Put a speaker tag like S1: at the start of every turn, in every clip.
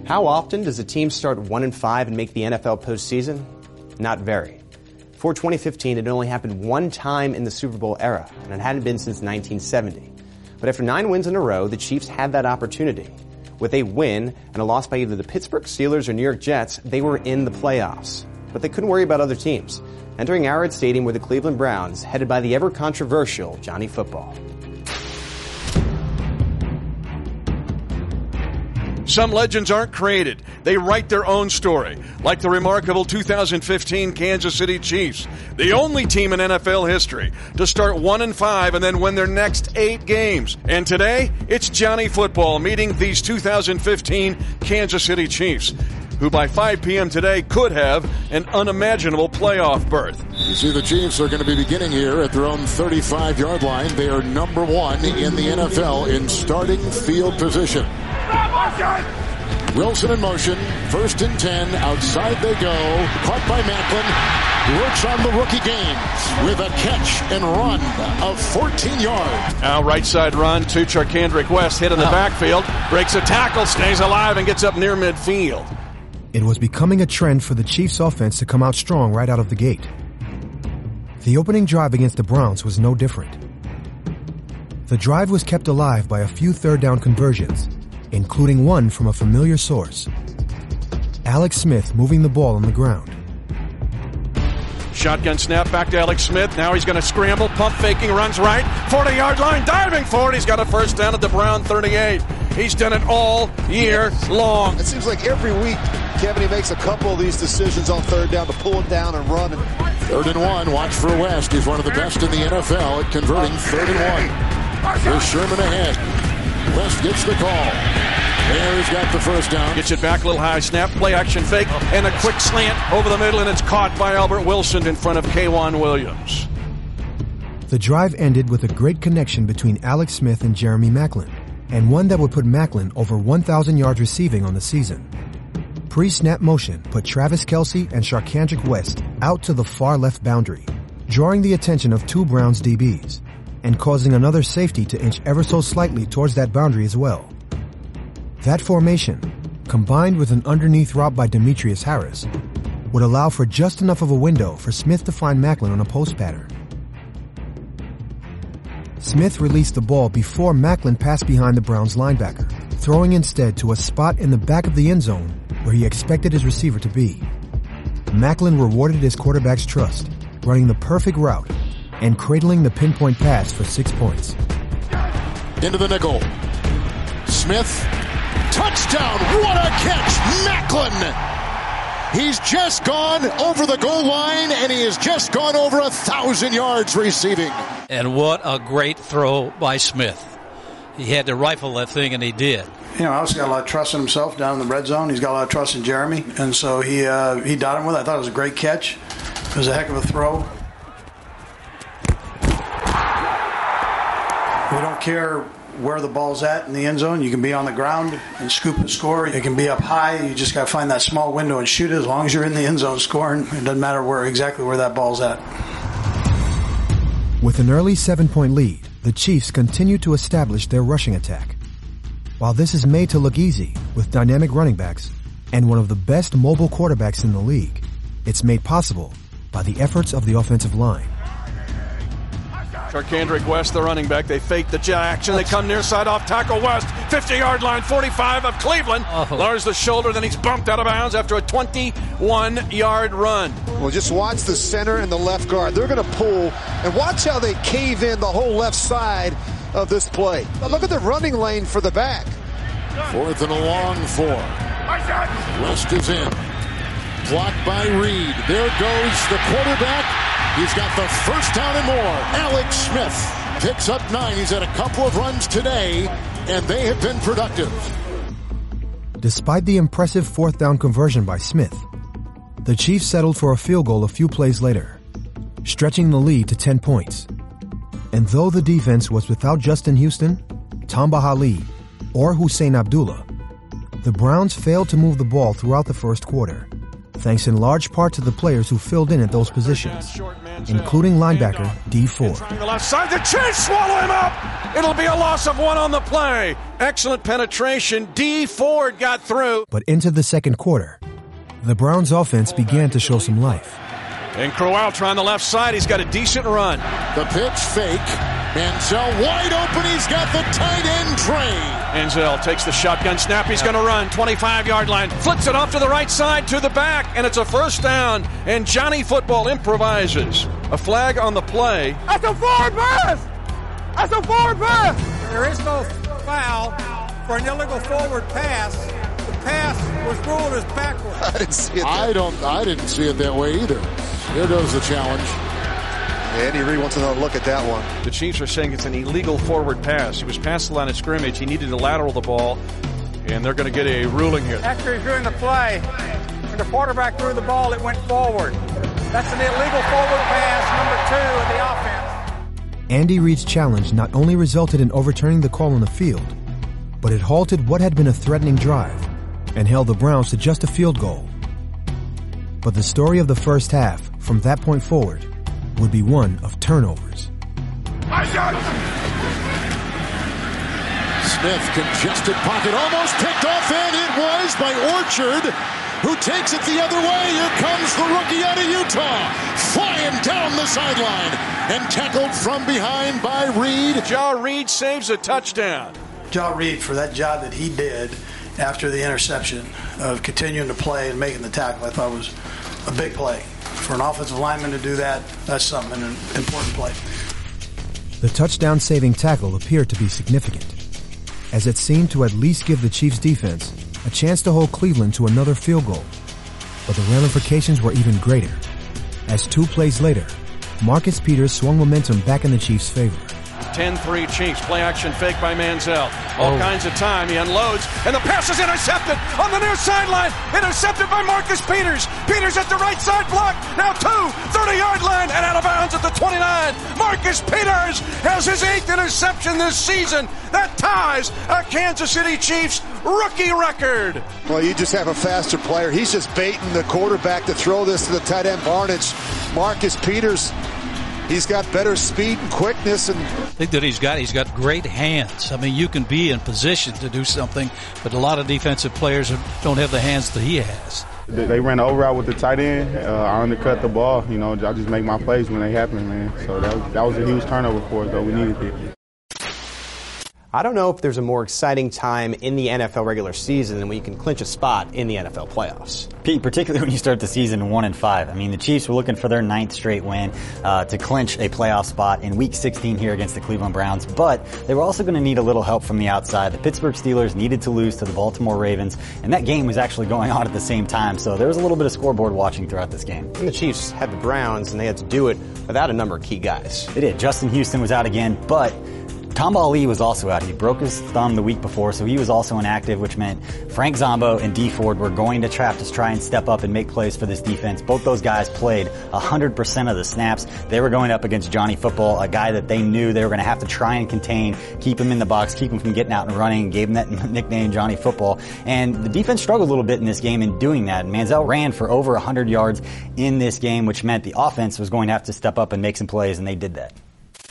S1: How often does a team start 1-5 and make the NFL postseason? Not very. Before 2015, it only happened one time in the Super Bowl era, and it hadn't been since 1970. But after 9 wins in a row, the Chiefs had that opportunity. With a win and a loss by either the Pittsburgh Steelers or New York Jets, they were in the playoffs. But they couldn't worry about other teams. Entering Arrowhead Stadium were the Cleveland Browns, headed by the ever-controversial Johnny Football.
S2: Some legends aren't created. They write their own story, like the remarkable 2015 Kansas City Chiefs, the only team in NFL history to start 1-5 and then win their next 8 games. And today, it's Johnny Football meeting these 2015 Kansas City Chiefs, who by 5 p.m. today could have an unimaginable playoff berth.
S3: You see the Chiefs are going to be beginning here at their own 35-yard line. They are number 1 in the NFL in starting field position. Wilson in motion, 1st and 10, outside they go, caught by Maclin, works on the rookie Gaines with a catch and run of 14 yards.
S2: Now right side run to Charcandrick West, hit in the backfield, breaks a tackle, stays alive, and gets up near midfield.
S4: It was becoming a trend for the Chiefs offense to come out strong right out of the gate. The opening drive against the Browns was no different. The drive was kept alive by a few third down conversions, including one from a familiar source. Alex Smith moving the ball on the ground.
S2: Shotgun snap back to Alex Smith. Now he's going to scramble, pump faking, runs right, 40-yard line, diving forward. He's got a first down at the Brown 38. He's done it all year long.
S5: It seems like every week, Kevin, he makes a couple of these decisions on third down to pull it down and run.
S3: 3rd and 1, watch for West. He's one of the best in the NFL at converting 3rd and 1. Here's Sherman ahead. West gets the call. There he's got the first down.
S2: Gets it back a little high, snap, play action fake, and a quick slant over the middle, and it's caught by Albert Wilson in front of K'Wan Williams.
S4: The drive ended with a great connection between Alex Smith and Jeremy Maclin, and one that would put Maclin over 1,000 yards receiving on the season. Pre-snap motion put Travis Kelce and Charcandrick West out to the far left boundary, drawing the attention of 2 Browns DBs, and causing another safety to inch ever so slightly towards that boundary as well. That formation, combined with an underneath route by Demetrius Harris, would allow for just enough of a window for Smith to find Maclin on a post pattern. Smith released the ball before Maclin passed behind the Browns linebacker, throwing instead to a spot in the back of the end zone where he expected his receiver to be. Maclin rewarded his quarterback's trust, running the perfect route and cradling the pinpoint pass for 6 points.
S3: Into the nickel. Smith, touchdown! What a catch! Maclin! He's just gone over the goal line, and he has just gone over 1,000 yards receiving.
S6: And what a great throw by Smith. He had to rifle that thing, and he did.
S7: You know, Alex got a lot of trust in himself down in the red zone. He's got a lot of trust in Jeremy, and so he dotted him with it. I thought it was a great catch. It was a heck of a throw. We don't care where the ball's at in the end zone. You can be on the ground and scoop and score. It can be up high. You just got to find that small window and shoot it. As long as you're in the end zone scoring, it doesn't matter exactly where that ball's at.
S4: With an early 7-point lead, the Chiefs continue to establish their rushing attack. While this is made to look easy with dynamic running backs and one of the best mobile quarterbacks in the league, it's made possible by the efforts of the offensive line.
S2: Charcandrick West, the running back. They fake the jet action. They come near side off tackle West. 50-yard line, 45 of Cleveland. Lowers the shoulder, then he's bumped out of bounds after a 21-yard run.
S5: Well, just watch the center and the left guard. They're going to pull, and watch how they cave in the whole left side of this play. Now look at the running lane for the back.
S3: 4th and a long 4. West is in. Blocked by Reed. There goes the quarterback. He's got the first down and more. Alex Smith picks up 9. He's had a couple of runs today, and they have been productive.
S4: Despite the impressive 4th down conversion by Smith, the Chiefs settled for a field goal a few plays later, stretching the lead to 10 points. And though the defense was without Justin Houston, Tamba Hali, or Hussein Abdullah, the Browns failed to move the ball throughout the first quarter, thanks in large part to the players who filled in at those positions, including linebacker Dee Ford.
S2: The left side, the chase, swallow him up! It'll be a loss of 1 on the play. Excellent penetration. D. Ford got through.
S4: But into the second quarter, the Browns offense began to show some life.
S2: And Crowaltra on the left side. He's got a decent run.
S3: The pitch fake. Manziel wide open. He's got the tight end Trey.
S2: Manziel takes the shotgun snap. He's going to run. 25-yard line. Flips it off to the right side to the back. And it's a first down. And Johnny Football improvises. A flag on the play.
S8: That's a forward pass! That's a forward pass! There is no foul for an illegal forward pass. The pass was ruled as backward.
S5: I didn't see it.
S3: I didn't see it that way either. Here goes the challenge.
S5: Andy Reid wants another look at that one.
S2: The Chiefs are saying it's an illegal forward pass. He was past the line of scrimmage. He needed to lateral the ball, and they're going to get a ruling here.
S8: After he's doing the play, when the quarterback threw the ball, it went forward. That's an illegal forward pass, number 2 of the offense.
S4: Andy Reid's challenge not only resulted in overturning the call on the field, but it halted what had been a threatening drive and held the Browns to just a field goal. But the story of the first half, from that point forward, would be one of turnovers.
S3: Smith, congested pocket, almost picked off, and it was by Orchard, who takes it the other way. Here comes the rookie out of Utah, flying down the sideline, and tackled from behind by Reid.
S2: Ja Reid saves a touchdown.
S7: Ja Reid, for that job that he did after the interception of continuing to play and making the tackle, I thought was a big play. For an offensive lineman to do that, that's something, an important play.
S4: The touchdown-saving tackle appeared to be significant, as it seemed to at least give the Chiefs' defense a chance to hold Cleveland to another field goal. But the ramifications were even greater, as 2 plays later, Marcus Peters swung momentum back in the Chiefs' favor.
S2: 10-3 Chiefs. Play action fake by Manziel. All kinds of time. He unloads, and the pass is intercepted on the near sideline. Intercepted by Marcus Peters. Peters at the right side block. Now 30-yard line and out of bounds at the 29. Marcus Peters has his 8th interception this season. That ties a Kansas City Chiefs rookie record.
S5: Well, you just have a faster player. He's just baiting the quarterback to throw this to the tight end Barnage. Marcus Peters, he's got better speed and quickness. And
S6: I think that he's got great hands. I mean, you can be in position to do something, but a lot of defensive players don't have the hands that he has.
S9: They ran over out with the tight end. I undercut the ball. You know, I just make my plays when they happen, man. So that was a huge turnover for us, though. We needed it.
S1: I don't know if there's a more exciting time in the NFL regular season than when you can clinch a spot in the NFL playoffs.
S10: Pete, particularly when you start the season 1-5. I mean, the Chiefs were looking for their 9th straight win to clinch a playoff spot in Week 16 here against the Cleveland Browns, but they were also going to need a little help from the outside. The Pittsburgh Steelers needed to lose to the Baltimore Ravens, and that game was actually going on at the same time, so there was a little bit of scoreboard watching throughout this game.
S1: And the Chiefs had the Browns, and they had to do it without a number of key guys.
S10: They did. Justin Houston was out again, but Tamba Ali was also out. He broke his thumb the week before, so he was also inactive, which meant Frank Zombo and D. Ford were going to have to try and step up and make plays for this defense. Both those guys played 100% of the snaps. They were going up against Johnny Football, a guy that they knew they were going to have to try and contain, keep him in the box, keep him from getting out and running, and gave him that nickname Johnny Football. And the defense struggled a little bit in this game in doing that. Manziel ran for over 100 yards in this game, which meant the offense was going to have to step up and make some plays, and they did that.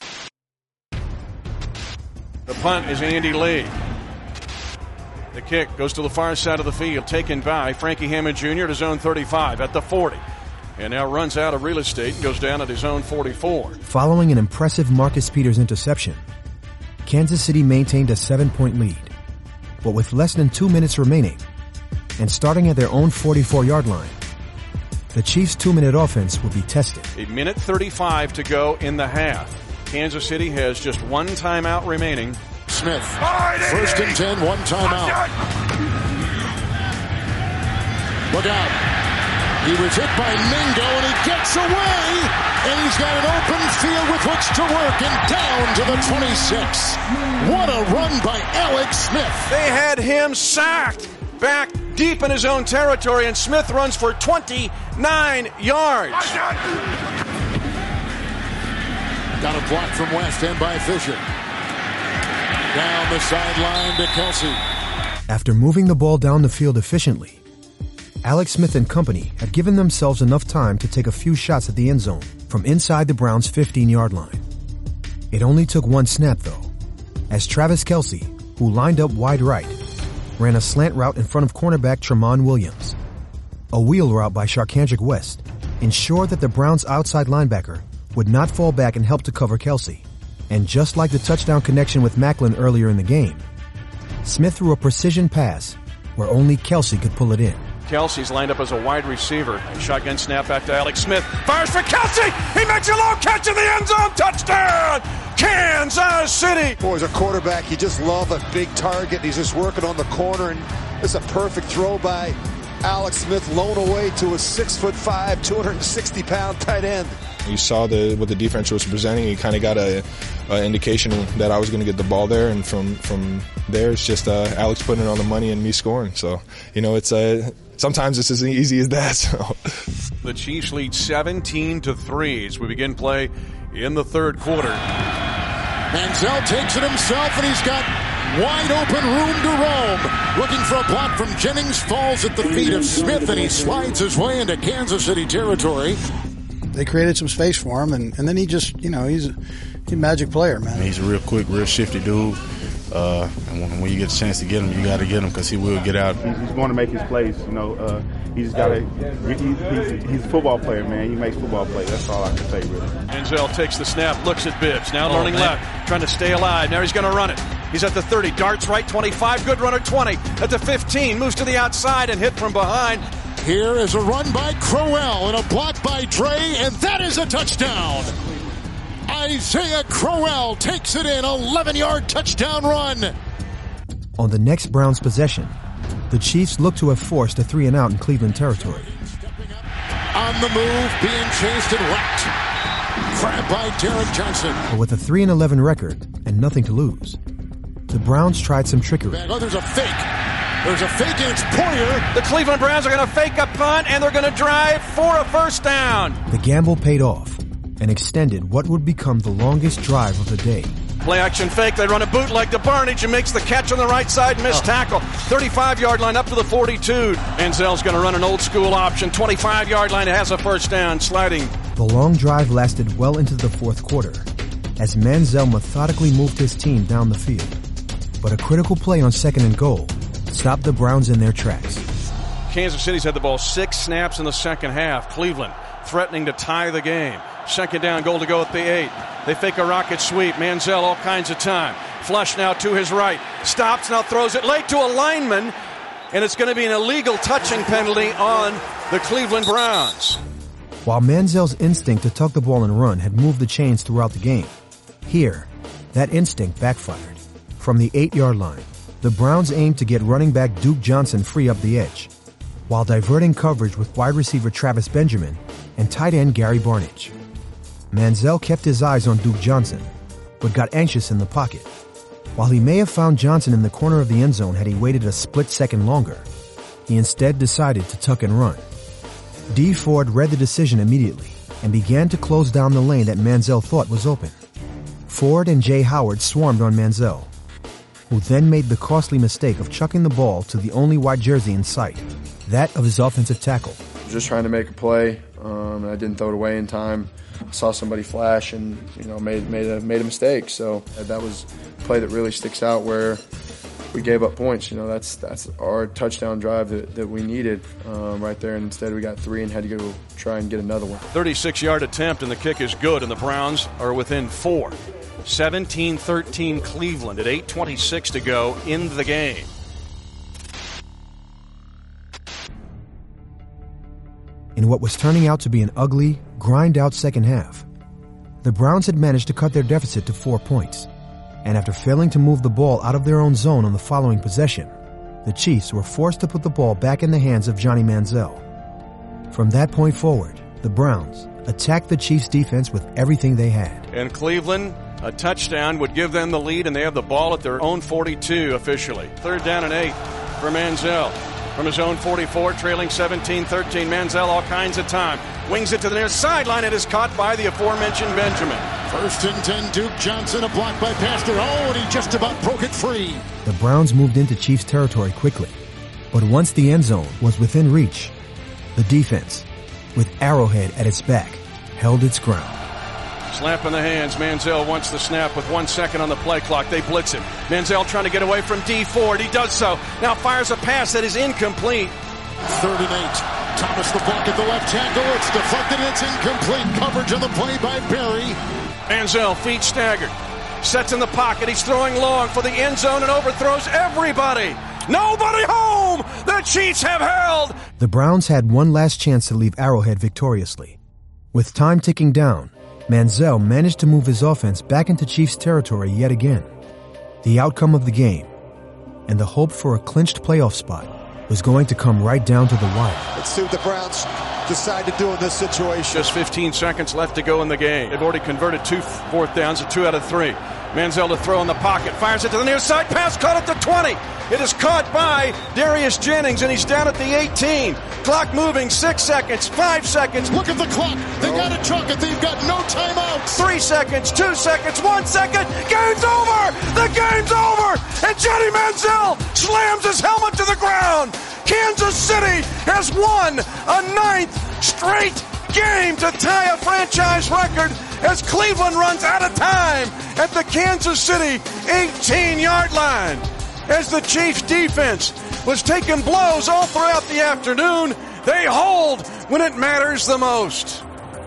S2: The punt is Andy Lee. The kick goes to the far side of the field, taken by Frankie Hammond Jr. at his own 35 at the 40. And now runs out of real estate and goes down at his own 44.
S4: Following an impressive Marcus Peters interception, Kansas City maintained a 7-point lead. But with less than 2 minutes remaining, and starting at their own 44-yard line, the Chiefs' 2-minute offense will be tested.
S2: 1:35 to go in the half. Kansas City has just one timeout remaining.
S3: Smith, 1st and 10, one timeout. Look out. He was hit by Mingo, and he gets away, and he's got an open field with which to work, and down to the 26. What a run by Alex Smith.
S2: They had him sacked back deep in his own territory, and Smith runs for 29 yards.
S3: Got a block from West End by Fisher. Down the sideline to Kelsey.
S4: After moving the ball down the field efficiently, Alex Smith and company had given themselves enough time to take a few shots at the end zone from inside the Browns' 15-yard line. It only took one snap, though, as Travis Kelce, who lined up wide right, ran a slant route in front of cornerback Tramon Williams. A wheel route by Charcandrick West ensured that the Browns' outside linebacker would not fall back and help to cover Kelce. And just like the touchdown connection with Maclin earlier in the game, Smith threw a precision pass where only Kelce could pull it in.
S2: Kelce's lined up as a wide receiver. Shotgun snap back to Alex Smith. Fires for Kelce. He makes a long catch in the end zone. Touchdown, Kansas City.
S5: Boy, as a quarterback, you just love a big target. He's just working on the corner, and it's a perfect throw by Alex Smith, blown away to a 6'5", 260-pound tight end.
S11: You saw what the defense was presenting. You kind of got an indication that I was going to get the ball there, and from there, it's just Alex putting it on the money and me scoring. So, it's sometimes it's as easy as that. So.
S2: The Chiefs lead 17-3 as we begin play in the third quarter.
S3: Manziel takes it himself, and he's got wide open room to roam. Looking for a block from Jennings, falls at the feet of Smith, and he slides his way into Kansas City territory.
S7: They created some space for him, and then he just, he's a magic player, man.
S12: He's a real quick, real shifty dude. And when you get a chance to get him, you got to get him because he will get out.
S9: He's going to make his plays. He's got he's a football player, man. He makes football plays. That's all I can say, really.
S2: Manziel takes the snap, looks at Bibbs. Now learning left, trying to stay alive. Now he's going to run it. He's at the 30, darts right, 25, good runner, 20. At the 15, moves to the outside and hit from behind.
S3: Here is a run by Crowell and a block by Dre, and that is a touchdown. Isaiah Crowell takes it in, 11-yard touchdown run.
S4: On the next Browns possession, the Chiefs look to have forced a 3-and-out in Cleveland territory.
S3: On the move, being chased and whacked. Grabbed by Derek Johnson.
S4: But with a 3-11 record and nothing to lose, the Browns tried some trickery.
S3: Oh, there's a fake. There's a fake, and it's Poyer.
S2: The Cleveland Browns are going to fake a punt, and they're going to drive for a first down.
S4: The gamble paid off and extended what would become the longest drive of the day.
S2: Play action fake. They run a bootleg to Barnage, and makes the catch on the right side. Missed tackle. 35-yard line up to the 42. Manziel's going to run an old school option. 25-yard line. It has a first down. Sliding.
S4: The long drive lasted well into the fourth quarter as Manziel methodically moved his team down the field. But a critical play on 2nd and goal stopped the Browns in their tracks.
S2: Kansas City's had the ball 6 snaps in the second half. Cleveland threatening to tie the game. 2nd down, goal to go at the 8. They fake a rocket sweep. Manziel all kinds of time. Flush now to his right. Stops, now throws it late to a lineman. And it's going to be an illegal touching penalty on the Cleveland Browns.
S4: While Manziel's instinct to tuck the ball and run had moved the chains throughout the game, here, that instinct backfired. From the 8-yard line, the Browns aimed to get running back Duke Johnson free up the edge, while diverting coverage with wide receiver Travis Benjamin and tight end Gary Barnage. Manziel kept his eyes on Duke Johnson, but got anxious in the pocket. While he may have found Johnson in the corner of the end zone had he waited a split second longer, he instead decided to tuck and run. Dee Ford read the decision immediately and began to close down the lane that Manziel thought was open. Ford and Jay Howard swarmed on Manziel, who then made the costly mistake of chucking the ball to the only white jersey in sight, that of his offensive tackle.
S13: Just trying to make a play, and I didn't throw it away in time. I saw somebody flash and made a mistake. So that was a play that really sticks out where we gave up points. That's our touchdown drive that we needed right there. And instead we got 3 and had to go try and get another one.
S2: 36-yard attempt, and the kick is good, and the Browns are within 4. 17-13 Cleveland at 8:26 to go in the game.
S4: In what was turning out to be an ugly, grind-out second half, the Browns had managed to cut their deficit to 4 points. And after failing to move the ball out of their own zone on the following possession, the Chiefs were forced to put the ball back in the hands of Johnny Manziel. From that point forward, the Browns attacked the Chiefs' defense with everything they had.
S2: And Cleveland, a touchdown would give them the lead, and they have the ball at their own 42 officially. 3rd down and 8 for Manziel. From his own 44, trailing 17-13. Manziel all kinds of time. Wings it to the near sideline. It is caught by the aforementioned Benjamin.
S3: 1st and 10, Duke Johnson, a block by Pastor. Oh, and he just about broke it free.
S4: The Browns moved into Chiefs territory quickly. But once the end zone was within reach, the defense, with Arrowhead at its back, held its ground.
S2: Slap in the hands. Manziel wants the snap with 1 second on the play clock. They blitz him. Manziel trying to get away from D Ford. He does so. Now fires a pass that is incomplete.
S3: 3rd and 8. Thomas the block at the left tackle. It's deflected. It's incomplete. Coverage on the play by Barry.
S2: Manziel, feet staggered. Sets in the pocket. He's throwing long for the end zone and overthrows everybody. Nobody home. The Chiefs have held.
S4: The Browns had one last chance to leave Arrowhead victoriously. With time ticking down, Manziel managed to move his offense back into Chiefs territory yet again. The outcome of the game and the hope for a clinched playoff spot was going to come right down to the wire.
S5: Let's see what the Browns decide to do in this situation.
S2: Just 15 seconds left to go in the game. They've already converted 2 fourth downs to 2 out of 3. Manziel to throw in the pocket. Fires it to the near side. Pass caught at the 20. It is caught by Darius Jennings, and he's down at the 18. Clock moving. 6 seconds. 5 seconds.
S3: Look at the clock. They got to chuck it. They've got no timeouts.
S2: 3 seconds. 2 seconds. 1 second. Game's over. The game's over. And Johnny Manziel slams his helmet to the ground. Kansas City has won a 9th straight game to tie a franchise record as Cleveland runs out of time at the Kansas City 18-yard line. As the Chiefs defense was taking blows all throughout the afternoon, they hold when it matters the most.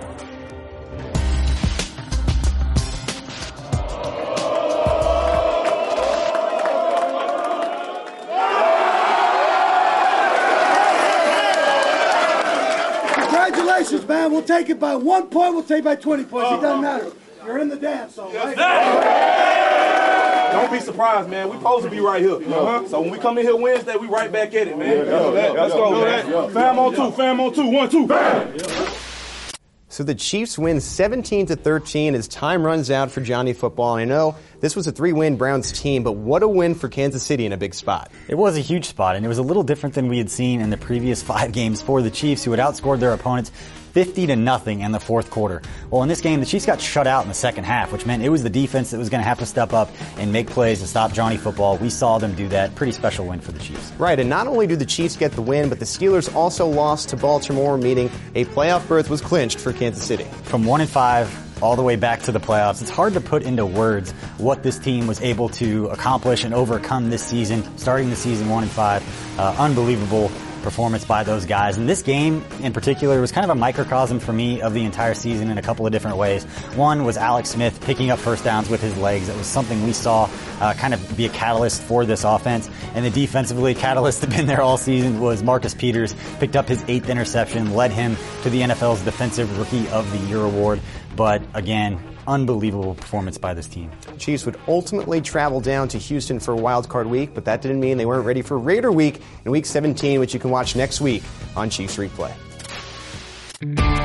S7: Congratulations, man. We'll take it by 1 point. We'll take it by 20 points. It doesn't matter. You're in the dance zone, right?
S14: Don't be surprised, man. We supposed to be right here. So when we come in here Wednesday, we right back at it, man. Let's go, man. Fam on 2, fam on 2, 1, 2, bam!
S1: So the Chiefs win 17-13 as time runs out for Johnny Football. And I know this was a 3-win Browns team, but what a win for Kansas City in a big spot.
S10: It was a huge spot, and it was a little different than we had seen in the previous 5 games for the Chiefs, who had outscored their opponents 50-0 in the fourth quarter. Well, in this game, the Chiefs got shut out in the second half, which meant it was the defense that was going to have to step up and make plays to stop Johnny Football. We saw them do that. Pretty special win for the Chiefs.
S1: Right, and not only do the Chiefs get the win, but the Steelers also lost to Baltimore, meaning a playoff berth was clinched for Kansas City.
S10: From 1-5 all the way back to the playoffs, it's hard to put into words what this team was able to accomplish and overcome this season, starting the season 1-5. Unbelievable performance by those guys. And this game in particular was kind of a microcosm for me of the entire season in a couple of different ways. One was Alex Smith picking up first downs with his legs. It was something we saw kind of be a catalyst for this offense. And the defensively catalyst that had been there all season was Marcus Peters. Picked up his 8th interception, led him to the NFL's Defensive Rookie of the Year award. But again, unbelievable performance by this team.
S1: Chiefs would ultimately travel down to Houston for Wild Card Week, but that didn't mean they weren't ready for Raider Week in Week 17, which you can watch next week on Chiefs Replay.